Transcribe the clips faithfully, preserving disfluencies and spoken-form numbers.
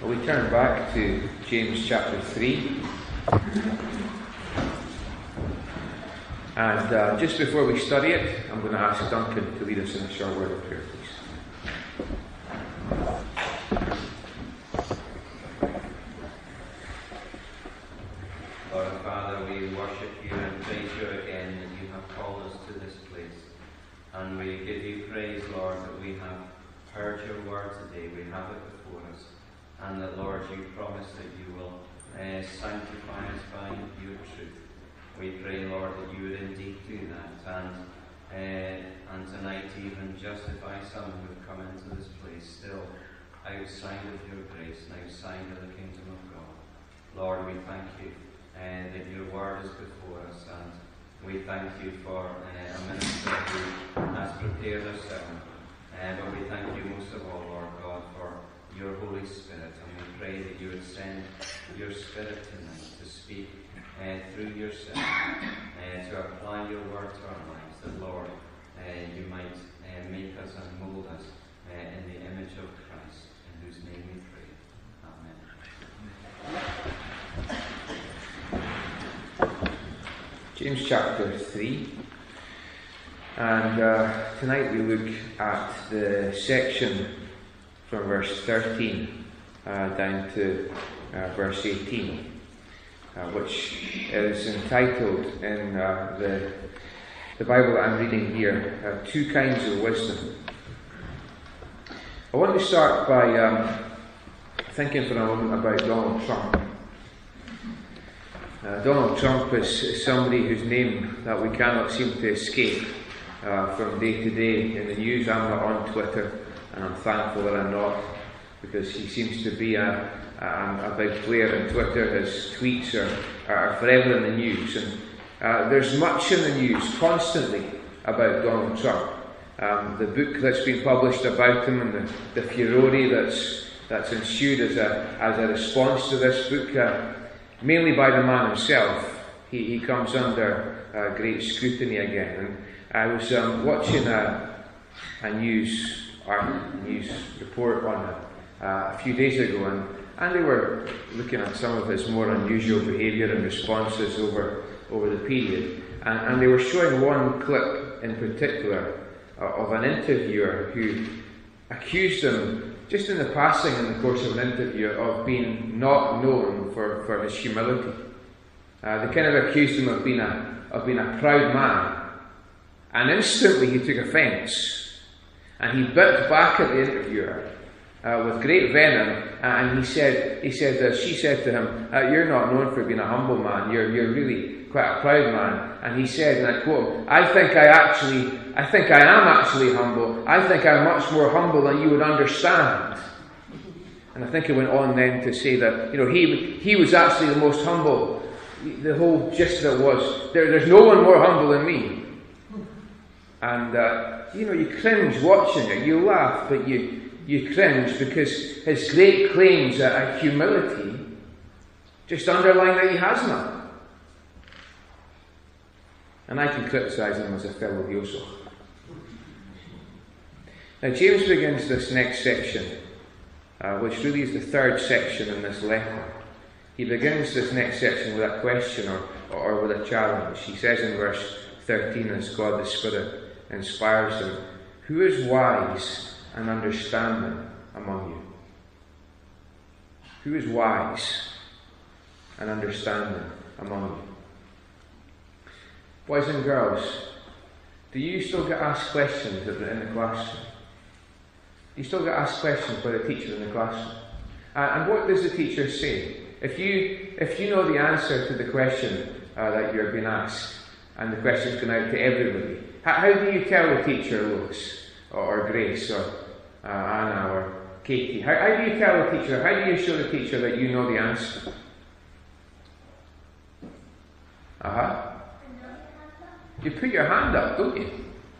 Well, we turn back to James chapter three. And uh, just before we study it, I'm going to ask Duncan to lead us in a short word of prayer, please. Lord and Father, we worship you and praise you again that you have called us to this place. And we give you praise, Lord, that we have heard your word today. We have it before us. And that, Lord, you promise that you will uh, sanctify us by your truth. We pray, Lord, that you would indeed do that, and uh, and tonight even justify some who have come into this place still outside of your grace and outside of the kingdom of God. Lord, we thank you uh, that your word is before us, and we thank you for uh, a minister who has prepared us sermon. Uh, but we thank you most of all, Lord God, for your Holy Spirit, and we pray that you would send your Spirit tonight to speak uh, through your Son, uh, to apply your word to our lives, that, Lord, uh, you might uh, make us and mold us uh, in the image of Christ, in whose name we pray. Amen. James chapter three. And uh, tonight we look at the section from verse thirteen uh, down to uh, verse eighteen, uh, which is entitled in uh, the, the Bible that I'm reading here, uh, Two Kinds of Wisdom. I want to start by um, thinking for a moment about Donald Trump. Uh, Donald Trump is, is somebody whose name that we cannot seem to escape uh, from day to day in the news. I'm not on Twitter, and I'm thankful that I'm not, because he seems to be a, a, a big player in Twitter. His tweets are, are forever in the news, and uh, there's much in the news constantly about Donald Trump. Um, the book that's been published about him and the, the furore that's that's ensued as a as a response to this book, uh, mainly by the man himself, he, he comes under uh, great scrutiny again. And I was um, watching a, a news a news report on it uh, a few days ago, and, and they were looking at some of his more unusual behaviour and responses over over the period, and, and they were showing one clip in particular uh, of an interviewer who accused him, just in the passing in the course of an interview, of being not known for, for his humility. Uh, they kind of accused him of being a of being a proud man, and instantly he took offence, and he bit back at the interviewer uh, with great venom, uh, and he said, he said, uh, she said to him, uh, "You're not known for being a humble man. You're you're really quite a proud man." And he said, and I quote, "I think I actually, I think I am actually humble. I think I'm much more humble than you would understand." And I think he went on then to say that, you know, he he was actually the most humble. The whole gist of it was, there, there's no one more humble than me. And uh, you know, you cringe watching it. You laugh, but you you cringe, because his great claims at humility just underline that he has none. And I can criticise him as a fellow Yosef. Now James begins this next section, uh, which really is the third section in this letter. He begins this next section with a question or, or with a challenge. He says in verse thirteen, as God the Spirit inspires him, "Who is wise and understanding among you?" Who is wise and understanding among you? Boys and girls, do you still get asked questions in the classroom? Do you still get asked questions by the teacher in the classroom? Uh, and what does the teacher say? If you if you know the answer to the question uh, that you're being asked, and the question's gone out to everybody, how, how do you tell the teacher, Lois, or, or Grace, or uh, Anna, or Katie? How, how do you tell the teacher, how do you show the teacher that you know the answer? Uh-huh. You put your hand up, don't you?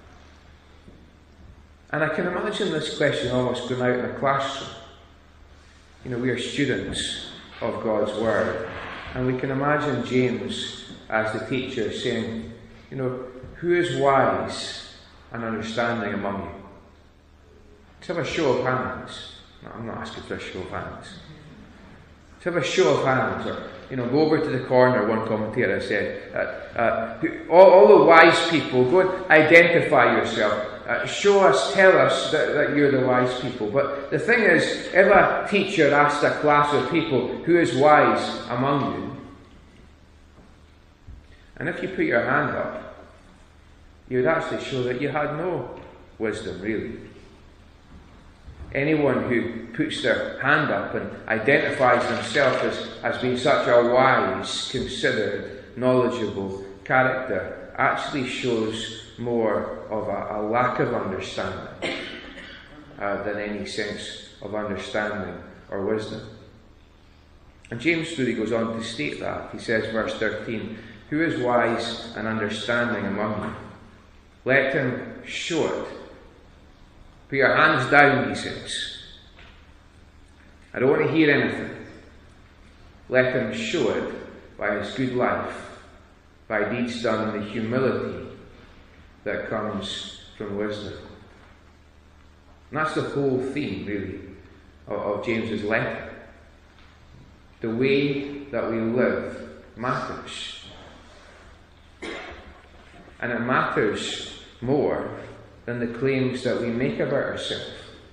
And I can imagine this question almost going out in a classroom. You know, we are students of God's Word, and we can imagine James as the teacher saying, you know, who is wise and understanding among you? Let's have a show of hands. No, I'm not asking for a show of hands. Let's have a show of hands, or, you know, go over to the corner, one commentator said. Uh, uh, all, all the wise people, go and identify yourself. Uh, show us, tell us that, that you're the wise people. But the thing is, if a teacher asked a class of people, who is wise among you? And if you put your hand up, you would actually show that you had no wisdom, really. Anyone who puts their hand up and identifies themselves as, as being such a wise, considered, knowledgeable character actually shows more of a, a lack of understanding uh, than any sense of understanding or wisdom. And James really goes on to state that. He says, verse thirteen, who is wise and understanding among you? Let him show it. Put your hands down, he says. I don't want to hear anything. Let him show it by his good life, by deeds done in the humility that comes from wisdom. And that's the whole theme, really, of, of James's letter. The way that we live matters. And it matters more than the claims that we make about ourselves.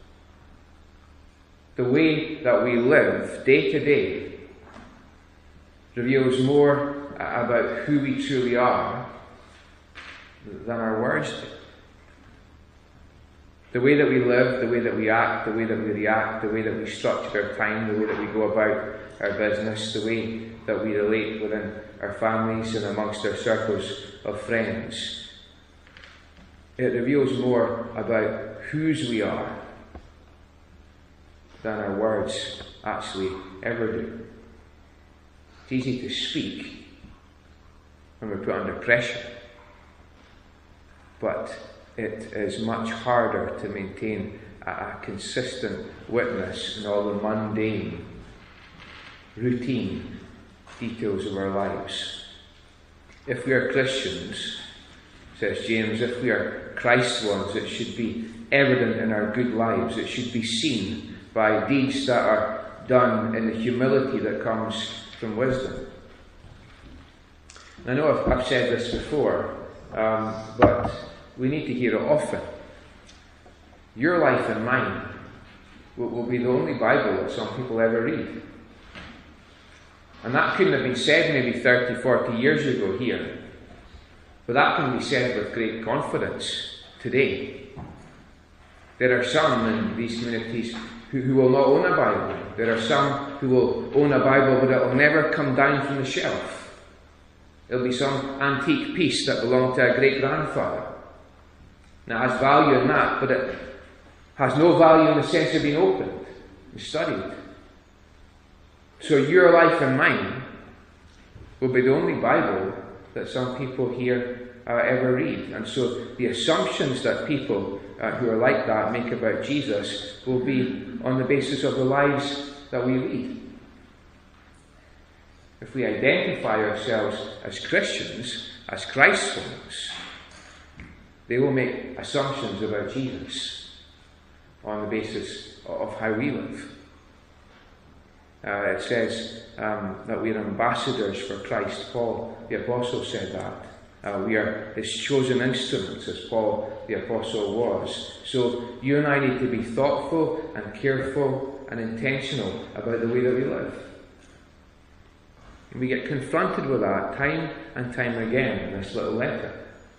The way that we live day to day reveals more about who we truly are than our words do. The way that we live, the way that we act, the way that we react, the way that we structure our time, the way that we go about our business, the way that we relate within our families and amongst our circles of friends. It reveals more about whose we are than our words actually ever do. It's easy to speak when we're put under pressure, but it is much harder to maintain a, a consistent witness in all the mundane, routine details of our lives. If we are Christians, says James, if we are Christ's ones, it should be evident in our good lives. It should be seen by deeds that are done in the humility that comes from wisdom. I know I've, I've said this before, um, but we need to hear it often. Your life and mine will, will be the only Bible that some people ever read. And that couldn't have been said maybe thirty, forty years ago here. But that can be said with great confidence today. There are some in these communities who, who will not own a Bible. There are some who will own a Bible, but it will never come down from the shelf. It'll be some antique piece that belonged to a great-grandfather. Now, it has value in that, but it has no value in the sense of being opened and studied. So your life and mine will be the only Bible that some people here uh, ever read. And so the assumptions that people uh, who are like that make about Jesus will be on the basis of the lives that we lead. If we identify ourselves as Christians, as Christ's ones, they will make assumptions about Jesus on the basis of how we live. Uh, it says um, that we are ambassadors for Christ. Paul the Apostle said that. Uh, we are his chosen instruments, as Paul the Apostle was. So you and I need to be thoughtful and careful and intentional about the way that we live. And we get confronted with that time and time again in this little letter.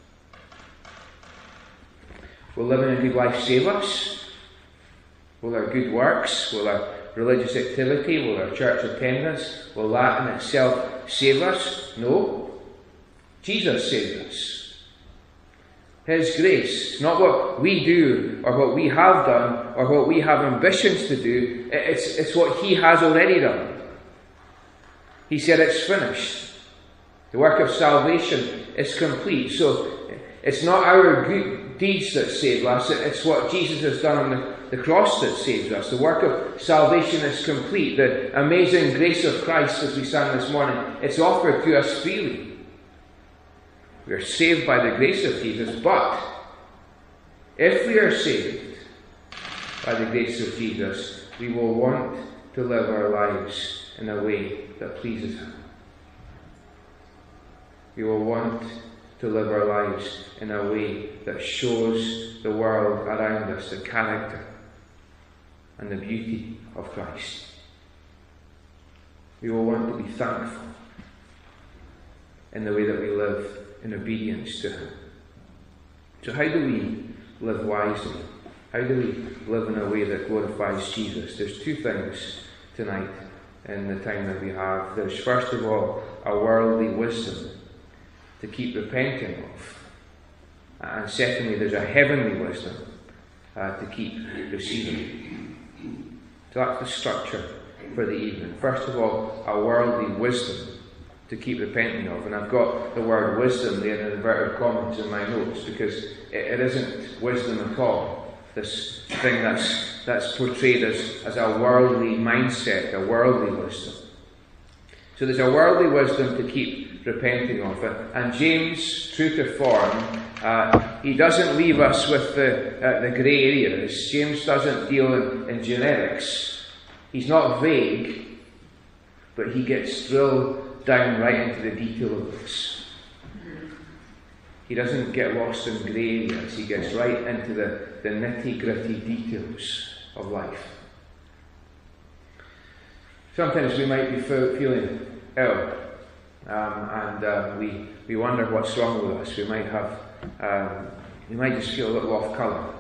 Will living a good life save us? Will our good works, will our religious activity, will our church attendance, will that in itself save us? No. Jesus saved us. His grace, not what we do or what we have done or what we have ambitions to do, it's, it's what he has already done. He said it's finished. The work of salvation is complete. So it's not our good deeds that save us, it's what Jesus has done on the The cross that saves us. The work of salvation is complete. The amazing grace of Christ, as we sang this morning, it's offered to us freely. We are saved by the grace of Jesus, but if we are saved by the grace of Jesus, we will want to live our lives in a way that pleases Him. We will want to live our lives in a way that shows the world around us the character and the beauty of Christ. We will want to be thankful in the way that we live in obedience to Him. So how do we live wisely? How do we live in a way that glorifies Jesus? There's two things tonight in the time that we have. There's first of all a worldly wisdom to keep repenting of. And secondly, there's a heavenly wisdom uh, to keep receiving. So that's the structure for the evening. First of all, a worldly wisdom to keep repenting of. And I've got the word wisdom there in inverted commas in my notes, because it, it isn't wisdom at all. This thing that's, that's portrayed as, as a worldly mindset, a worldly wisdom. So there's a worldly wisdom to keep repenting of it. And James, true to form, uh, he doesn't leave us with the, uh, the grey areas. James doesn't deal in, in generics. He's not vague, but he gets drilled down right into the detail of this. He doesn't get lost in grey areas. He gets right into the, the nitty-gritty details of life. Sometimes we might be feeling ill, um, and uh, we we wonder what's wrong with us. We might have, um, we might just feel a little off colour.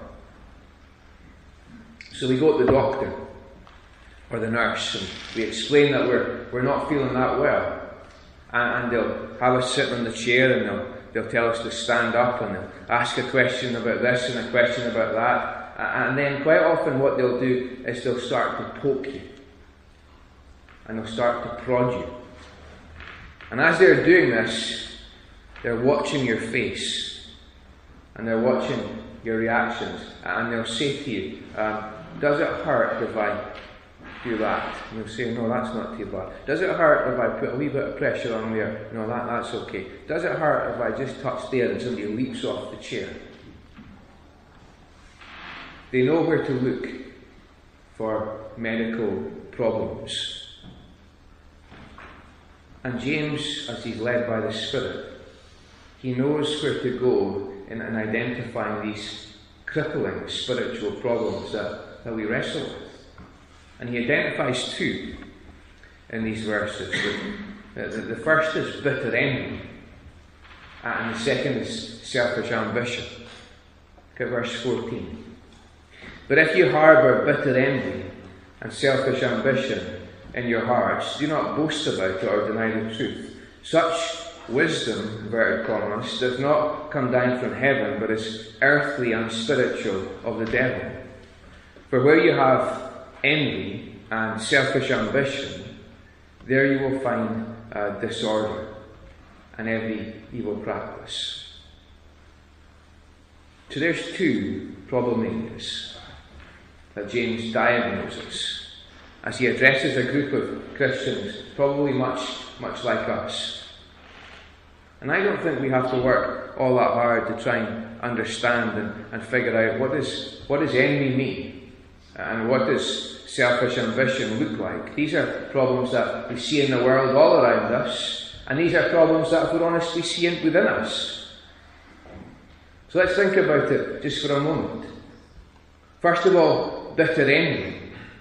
So we go to the doctor or the nurse, and we explain that we're we're not feeling that well, and, and they'll have us sit on the chair, and they'll they'll tell us to stand up, and they'll ask a question about this and a question about that, and then quite often what they'll do is they'll start to poke you. And they'll start to prod you. And as they're doing this, they're watching your face. And they're watching your reactions. And they'll say to you, um, does it hurt if I do that? And you'll say, no, that's not too bad. Does it hurt if I put a wee bit of pressure on there? No, that, that's okay. Does it hurt if I just touch there and somebody leaps off the chair? They know where to look for medical problems. And James, as he's led by the Spirit, he knows where to go in, in identifying these crippling spiritual problems that, that we wrestle with. And he identifies two in these verses. The, the, the first is bitter envy, and the second is selfish ambition. Look at verse fourteen. But if you harbour bitter envy and selfish ambition in your hearts, do not boast about it or deny the truth. Such wisdom, inverted commas, does not come down from heaven, but is earthly and spiritual, of the devil. For where you have envy and selfish ambition, there you will find uh, disorder and every evil practice. So there's two problem areas that James diagnoses as he addresses a group of Christians, probably much, much like us. And I don't think we have to work all that hard to try and understand and, and figure out what is what does envy mean, and what does selfish ambition look like. These are problems that we see in the world all around us, and these are problems that, if we're honest, we see within us. So let's think about it just for a moment. First of all, bitter envy.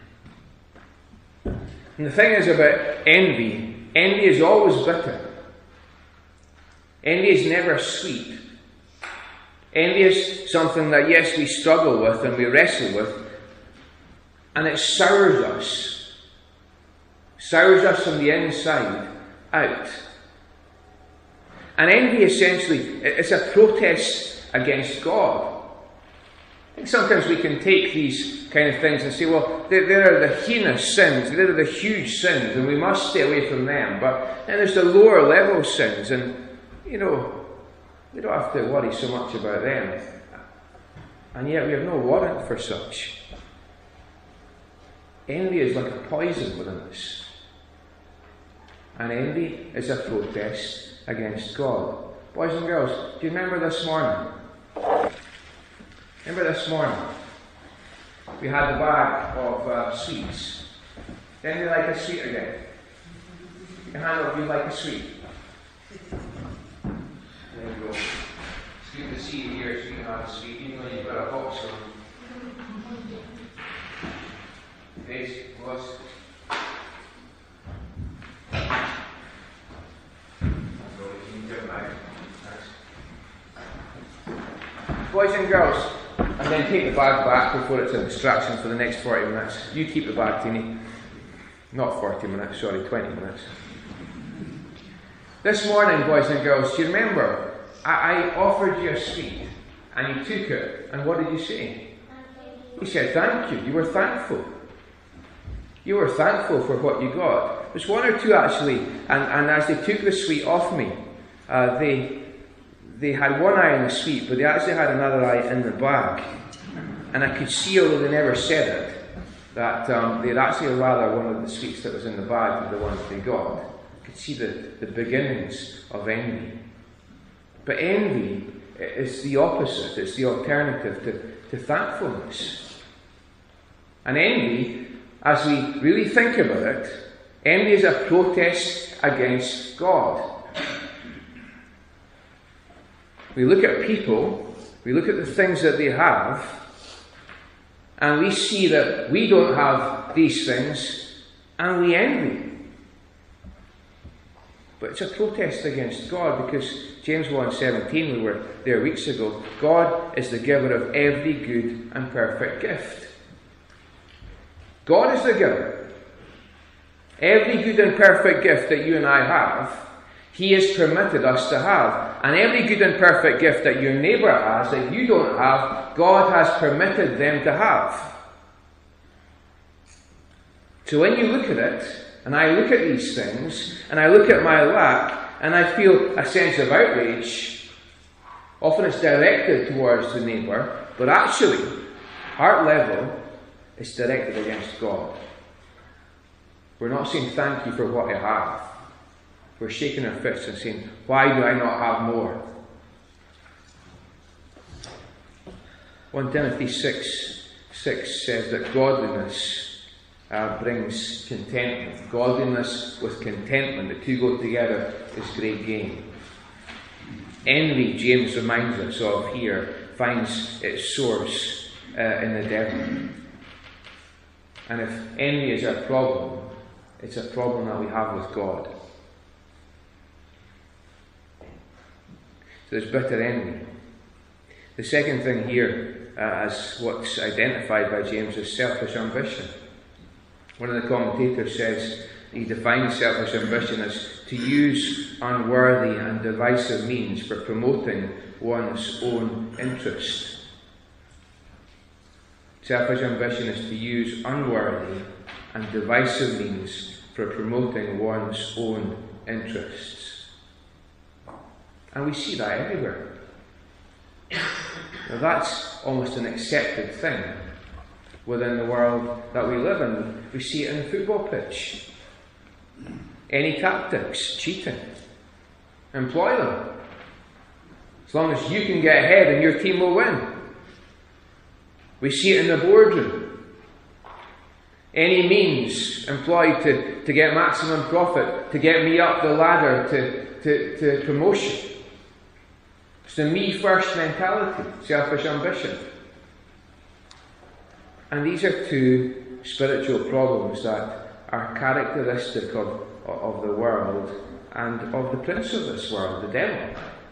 And the thing is about envy, envy is always bitter. Envy is never sweet. Envy is something that, yes, we struggle with and we wrestle with, and it sours us. Sours us from the inside out. And envy, essentially, is a protest against God. I think sometimes we can take these kind of things and say, well, there are the heinous sins, there are the huge sins, and we must stay away from them. But then there's the lower level sins, and, you know, we don't have to worry so much about them. And yet we have no warrant for such. Envy is like a poison within us. And envy is a protest against God. Boys and girls, do you remember this morning? Remember this morning? We had the bag of uh, sweets. Then they like a sweet again. Your hand up, you like a sweet. There you go. It's good to see you here, so you can have a sweet, even though you've got a box on. Face, close. Boys and girls, and then take the bag back before it's a distraction for the next forty minutes. You keep the bag, Teeny. Not forty minutes, sorry, twenty minutes. This morning, boys and girls, do you remember? I, I offered you a sweet, and you took it, and what did you say? You said thank you. You were thankful. You were thankful for what you got. There's one or two actually, and, and as they took the sweet off me, uh, they they had one eye in the sweet, but they actually had another eye in the bag. And I could see, although they never said it, that um, they'd actually rather one of the sweets that was in the bag than the ones they got. I could see the, the beginnings of envy. But envy is the opposite, it's the alternative to, to thankfulness. And envy, as we really think about it, envy is a protest against God. We look at people, we look at the things that they have, and we see that we don't have these things, and we envy. But it's a protest against God, because James one seventeen, we were there weeks ago, God is the giver of every good and perfect gift. God is the giver. Every good and perfect gift that you and I have, He has permitted us to have. And every good and perfect gift that your neighbour has that you don't have, God has permitted them to have. So when you look at it, and I look at these things, and I look at my lack, and I feel a sense of outrage, often it's directed towards the neighbour, but actually, heart level, it's directed against God. We're not saying thank you for what I have. We're shaking our fists and saying, why do I not have more? First Timothy six six says that godliness uh, brings contentment. Godliness with contentment, the two go together, is great gain. Envy, James reminds us of here, finds its source uh, in the devil. And if envy is a problem, it's a problem that we have with God. So there's bitter envy. The second thing here, uh, as what's identified by James, is selfish ambition. One of the commentators says he defines selfish ambition as to use unworthy and divisive means for promoting one's own interest. Selfish ambition is to use unworthy and divisive means for promoting one's own interests. And we see that everywhere. Now that's almost an accepted thing within the world that we live in. We see it in the football pitch. Any tactics, cheating, employ them. As long as you can get ahead and your team will win. We see it in the boardroom. Any means employed to, to get maximum profit, to get me up the ladder to, to, to promotion. It's the me first mentality, selfish ambition. And these are two spiritual problems that are characteristic of, of the world and of the prince of this world, the devil.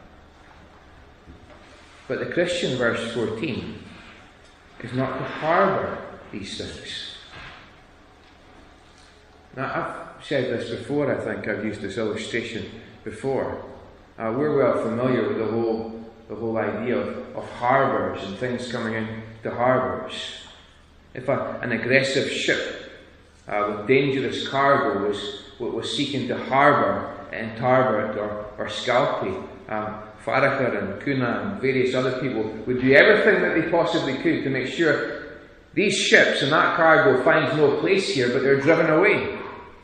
But the Christian, verse fourteen, is not to harbour these things. Now, I've said this before, I think I've used this illustration before. Uh, we're well familiar with the whole the whole idea of, of harbours and things coming into harbours. If a, an aggressive ship uh, with dangerous cargo was was seeking to harbour in Tarbert or, or Scalpay, um, Farracher and Kuna and various other people would do everything that they possibly could to make sure these ships and that cargo finds no place here, but they're driven away.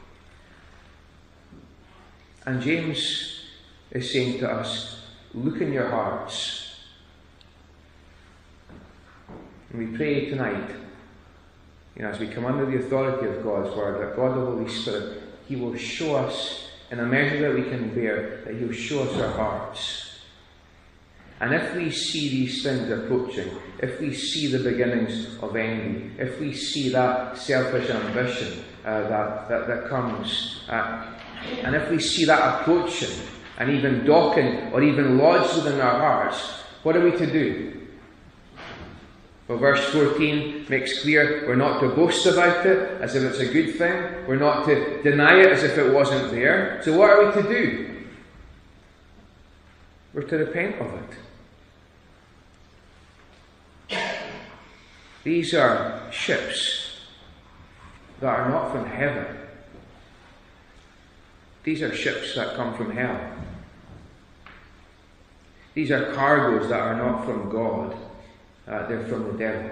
And James is saying to us, look in your hearts. And we pray tonight you know, as we come under the authority of God's Word, that God the Holy Spirit, He will show us, in a measure that we can bear, that He will show us our hearts. And if we see these things approaching, if we see the beginnings of envy, if we see that selfish ambition uh, that, that, that comes, uh, and if we see that approaching, and even docking, or even lodged within our hearts, what are we to do? Well, verse fourteen makes clear we're not to boast about it as if it's a good thing. We're not to deny it as if it wasn't there. So what are we to do? We're to repent of it. These are ships that are not from heaven. These are ships that come from hell. These are cargoes that are not from God. Uh, they're from the devil.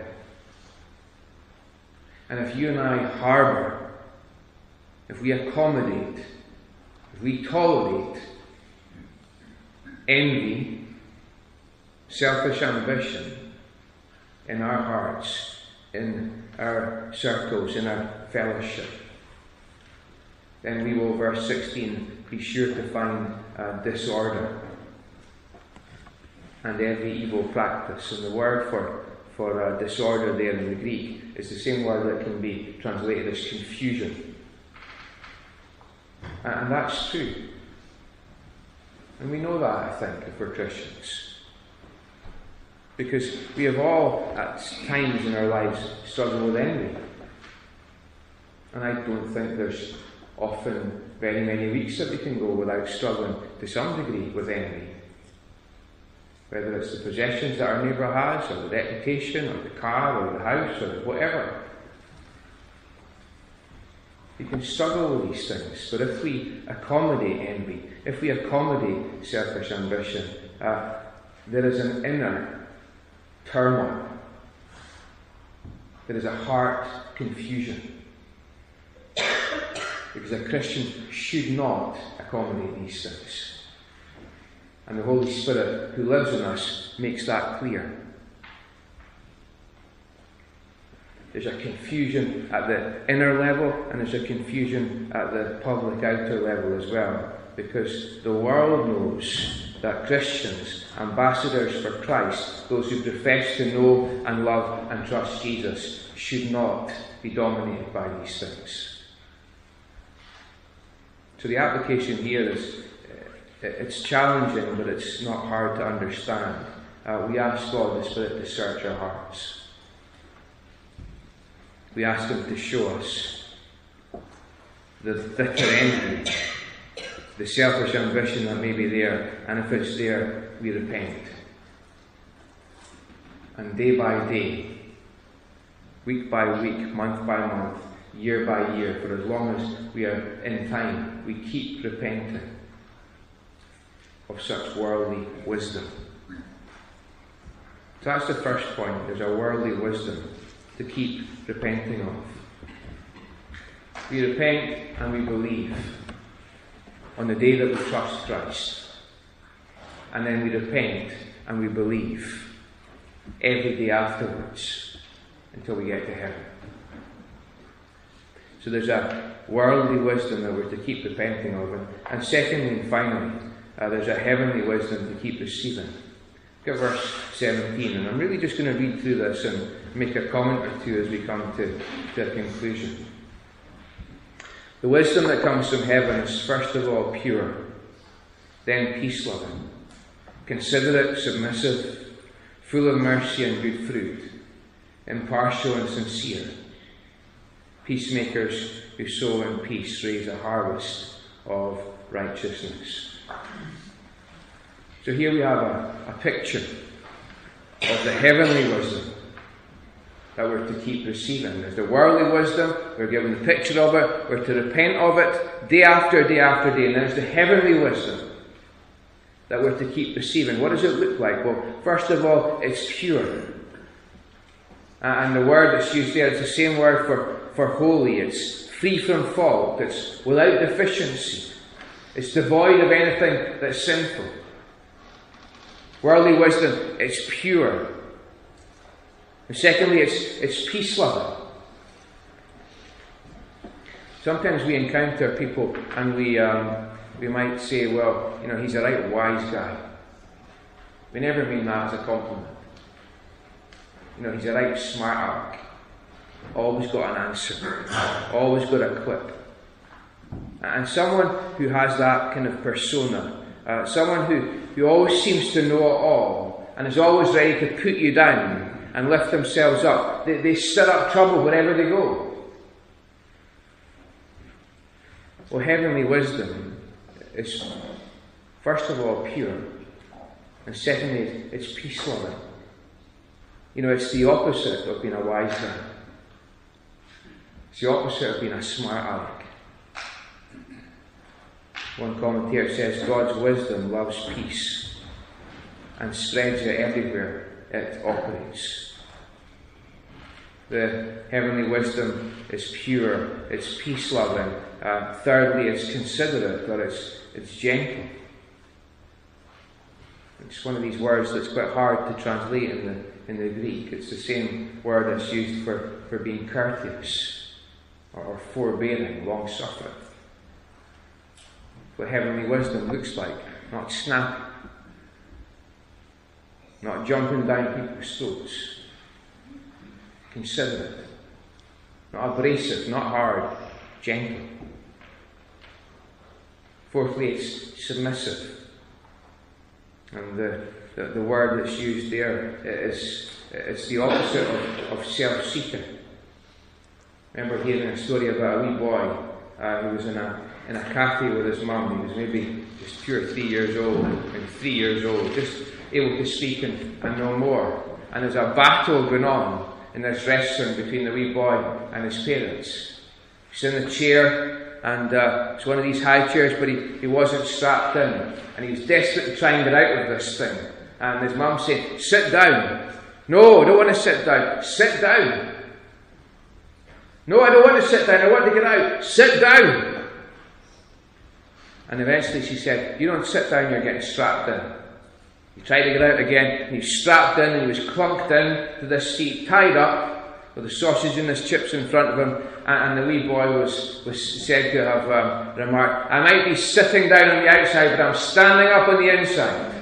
And if you and I harbour, if we accommodate, if we tolerate envy, selfish ambition in our hearts, in our circles, in our fellowship, then we will, verse sixteen, be sure to find uh, disorder and every evil practice. And the word for, for uh, disorder there in the Greek is the same word that can be translated as confusion. And, and that's true. And we know that, I think, if we're Christians. Because we have all, at times in our lives, struggled with envy. And I don't think there's often very many weeks that we can go without struggling to some degree with envy. Whether it's the possessions that our neighbour has, or the reputation, or the car, or the house, or whatever. We can struggle with these things, but if we accommodate envy, if we accommodate selfish ambition, uh, there is an inner turmoil. There is a heart confusion. Because a Christian should not accommodate these things. And the Holy Spirit who lives in us makes that clear. There's a confusion at the inner level, and there's a confusion at the public outer level as well. Because the world knows that Christians, ambassadors for Christ, those who profess to know and love and trust Jesus, should not be dominated by these things. So the application here is, it's challenging, but it's not hard to understand. Uh, we ask God the Spirit to search our hearts. We ask Him to show us the bitter envy, the selfish ambition that may be there, and if it's there, we repent. And day by day, week by week, month by month, year by year, for as long as we are in time, we keep repenting of such worldly wisdom. So that's the first point. There's a worldly wisdom to keep repenting of. We repent and we believe on the day that we trust Christ. And then we repent and we believe every day afterwards until we get to heaven. So there's a worldly wisdom that we're to keep repenting of. And secondly and finally, Uh, there's a heavenly wisdom to keep receiving. Look at verse seventeen, and I'm really just going to read through this and make a comment or two as we come to, to a conclusion. The wisdom that comes from heaven is first of all pure, then peace-loving, considerate, submissive, full of mercy and good fruit, impartial and sincere. Peacemakers who sow in peace raise a harvest of righteousness. So here we have a, a picture of the heavenly wisdom that we're to keep receiving. There's the worldly wisdom, we're given the picture of it, we're to repent of it day after day after day. And there's the heavenly wisdom that we're to keep receiving. What does it look like? Well, first of all, it's pure. And the word that's used there is the same word for, for holy. It's free from fault, it's without deficiency. It's devoid of anything that's sinful. Worldly wisdom, it's pure. And secondly, it's, it's peace-loving. Sometimes we encounter people and we um, we might say, well, you know, he's a right wise guy. We never mean that as a compliment. You know, he's a right smart aleck. Always got an answer. Always got a quip. And someone who has that kind of persona, uh, someone who, who always seems to know it all and is always ready to put you down and lift themselves up, they, they stir up trouble wherever they go. Well, heavenly wisdom is, first of all, pure. And secondly, it's peace-loving. You know, it's the opposite of being a wise guy. It's the opposite of being a smart aleck. One commentator says God's wisdom loves peace and spreads it everywhere it operates. The heavenly wisdom is pure, it's peace-loving. Uh, thirdly, it's considerate, or it's, it's gentle. It's one of these words that's quite hard to translate in the in the Greek. It's the same word that's used for, for being courteous or, or forbearing, long-suffering. What heavenly wisdom looks like. Not snappy. Not jumping down people's throats. Considerate. Not abrasive, not hard. Gentle. Fourthly, it's submissive. And the, the, the word that's used there is it's the opposite of, of self-seeking. I remember hearing a story about a wee boy uh, who was in a in a cafe with his mum. He was maybe just two or three years old, and three years old, just able to speak and, and no more. And there's a battle going on in this restaurant between the wee boy and his parents. He's in a chair, and uh, it's one of these high chairs, but he, he wasn't strapped in. And he was desperate to try and get out of this thing. And his mum said, "Sit down." "No, I don't want to sit down." "Sit down." "No, I don't want to sit down. I want to get out." "Sit down." And eventually she said, "You don't sit down, you're getting strapped in." He tried to get out again, and he was strapped in, and he was clunked in to this seat, tied up, with the sausage and his chips in front of him, and, and the wee boy was, was said to have um, remarked, "I might be sitting down on the outside, but I'm standing up on the inside."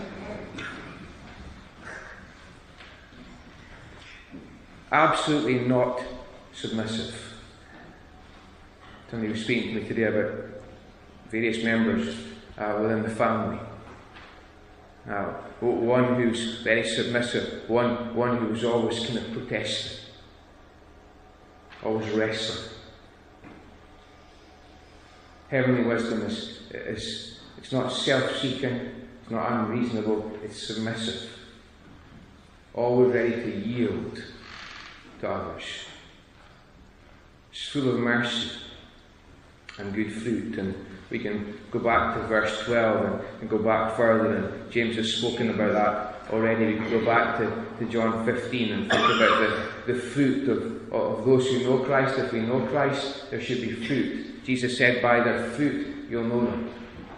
Absolutely not submissive. Somebody was speaking to me today about various members uh, within the family. Uh, one who's very submissive, one, one who's always kind of protesting, always wrestling. Heavenly wisdom is, is it's not self-seeking, it's not unreasonable, it's submissive. Always ready to yield to others. It's full of mercy and good fruit. And we can go back to verse twelve and, and go back further, and James has spoken about that already. We can go back to, to John fifteen and think about the, the fruit of, of those who know Christ. If we know Christ, there should be fruit. Jesus said, "By their fruit you'll know them."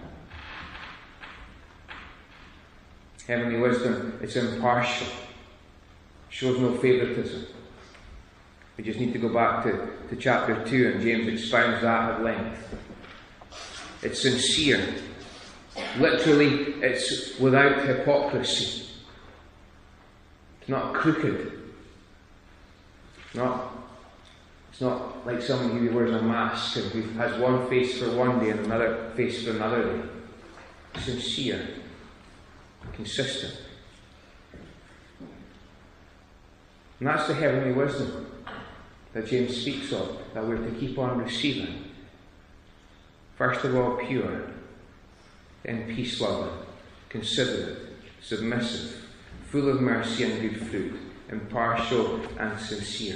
Heavenly wisdom, it's impartial. Shows no favouritism. We just need to go back to, to chapter two, and James expounds that at length. It's sincere. Literally, it's without hypocrisy. It's not crooked. Not, it's not like someone who wears a mask and who has one face for one day and another face for another day. Sincere. Consistent. And that's the heavenly wisdom that James speaks of, that we're to keep on receiving. First of all, pure, then peace-loving, considerate, submissive, full of mercy and good fruit, impartial and sincere.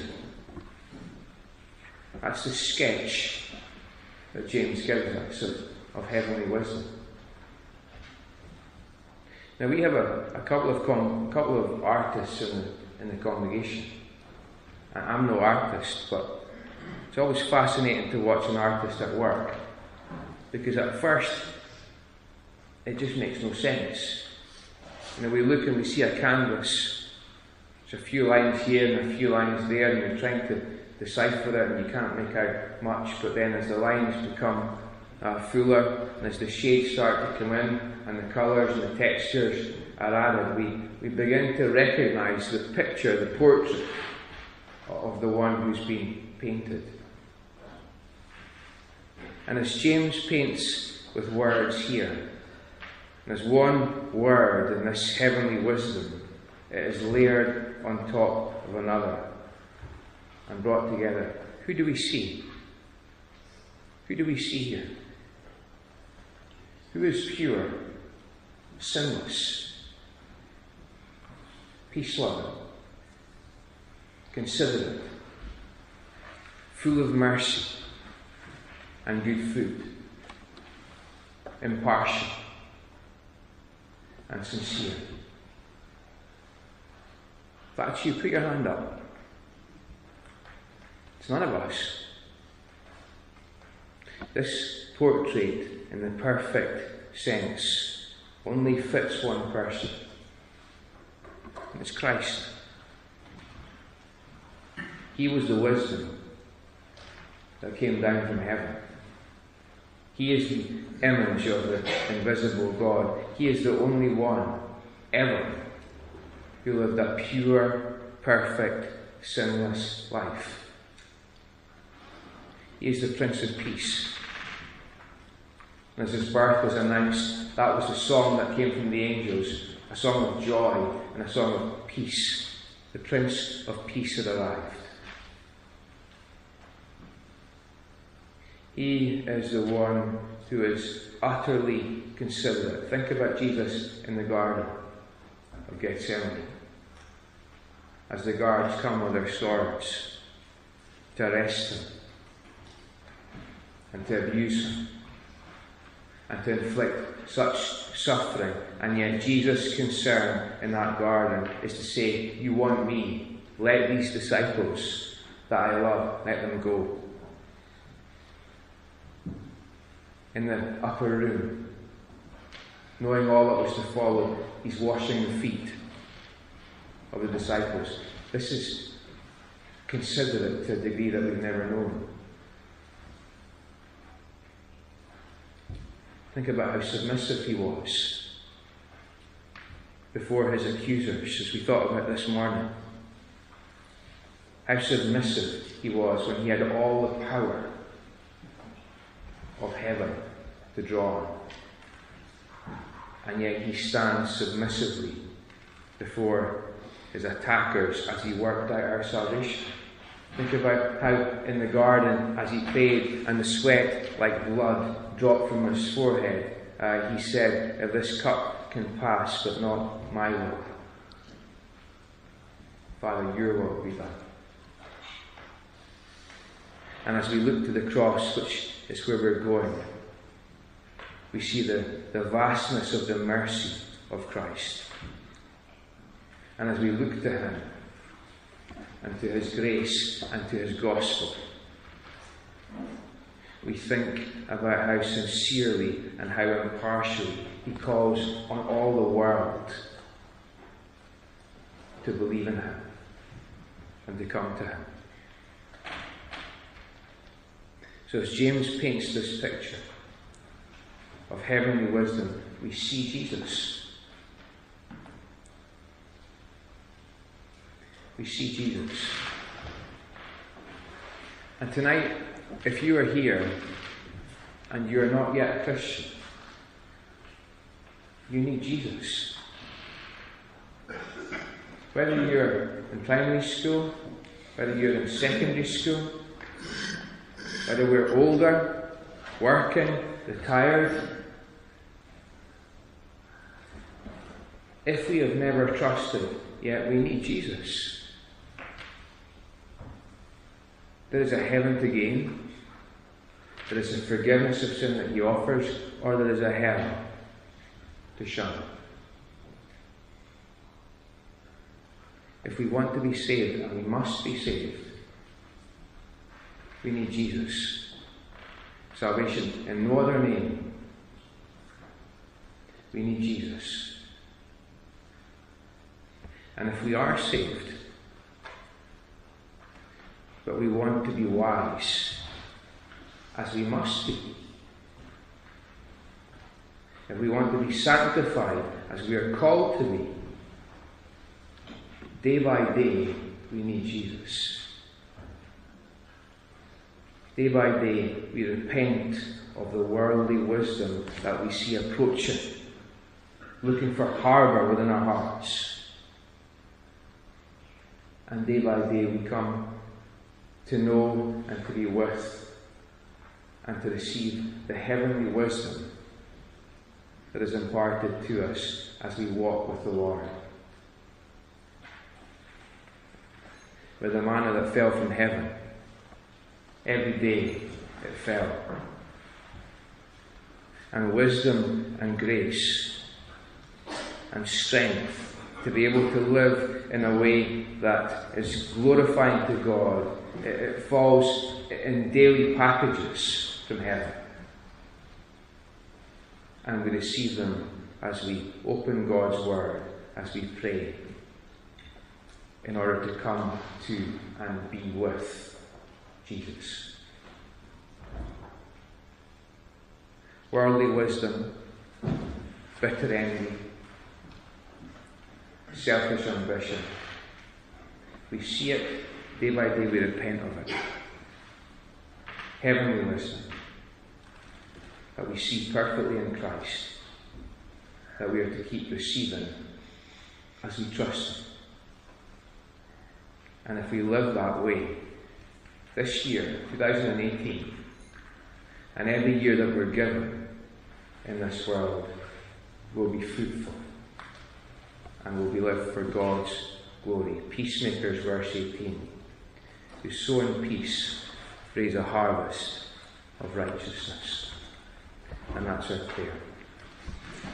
That's the sketch that James gives us of, of heavenly wisdom. Now we have a, a couple of com, a couple of artists in the in the congregation. I'm no artist, but it's always fascinating to watch an artist at work, because at first it just makes no sense. You know, we look and we see a canvas, There's a few lines here and a few lines there, and you're trying to decipher it and you can't make out much, but then as the lines become uh, fuller and as the shades start to come in and the colours and the textures are added, we, we begin to recognise the picture, the portrait of the one who's been painted. And as James paints with words here, there's one word in this heavenly wisdom. It is layered on top of another and brought together. Who do we see? Who do we see here? Who is pure, sinless, peace-loving, considerate, full of mercy and good food, impartial and sincere? If that's you, put your hand up. It's none of us. This portrait, in the perfect sense, only fits one person. And it's Christ. He was the wisdom that came down from heaven. He is the image of the invisible God. He is the only one ever who lived a pure, perfect, sinless life. He is the Prince of Peace. And as his birth was announced, that was the song that came from the angels, a song of joy and a song of peace. The Prince of Peace had arrived. He is the one who is utterly considerate. Think about Jesus in the Garden of Gethsemane, as the guards come with their swords to arrest him and to abuse him and to inflict such suffering, and yet Jesus' concern in that garden is to say, you want me, let these disciples that I love, let them go. In the upper room, knowing all that was to follow, he's washing the feet of the disciples. This is considerate to a degree that we've never known. Think about how submissive he was before his accusers, as we thought about this morning. How submissive he was when he had all the power of heaven to draw on. And yet he stands submissively before his attackers as he worked out our salvation. Think about how in the garden, as he prayed and the sweat like blood dropped from his forehead, uh, he said, if this cup can pass, but not my will, Father, your will be done. And as we look to the cross, which is where we're going, we see the, the vastness of the mercy of Christ. And as we look to him, and to his grace, and to his gospel, we think about how sincerely and how impartially he calls on all the world to believe in him and to come to him. So as James paints this picture of heavenly wisdom, we see Jesus. We see Jesus. And tonight, if you are here and you are not yet a Christian, you need Jesus. Whether you're in primary school, whether you're in secondary school, whether we're older, working, retired, if we have never trusted, yet we need Jesus. There is a heaven to gain. There is a forgiveness of sin that he offers, or there is a hell to shun. If we want to be saved, and we must be saved, we need Jesus. Salvation in no other name. We need Jesus. And if we are saved, but we want to be wise, as we must be. If we want to be sanctified, as we are called to be, day by day we need Jesus. Day by day we repent of the worldly wisdom that we see approaching, looking for harbour within our hearts. And day by day we come to know and to be with and to receive the heavenly wisdom that is imparted to us as we walk with the Lord. With the manna that fell from heaven, every day it fell. And wisdom and grace and strength to be able to live in a way that is glorifying to God. It, it falls in daily packages from heaven. And we receive them as we open God's Word, as we pray, in order to come to and be with Jesus. Worldly wisdom, bitter envy, selfish ambition. We see it day by day, we repent of it. Heavenly wisdom that we see perfectly in Christ, that we are to keep receiving as we trust Him. And if we live that way, this year, twenty eighteen, and every year that we're given in this world will be fruitful and will be lived for God's glory. Peacemakers, verse eighteen, who sow in peace raise a harvest of righteousness. And that's our prayer.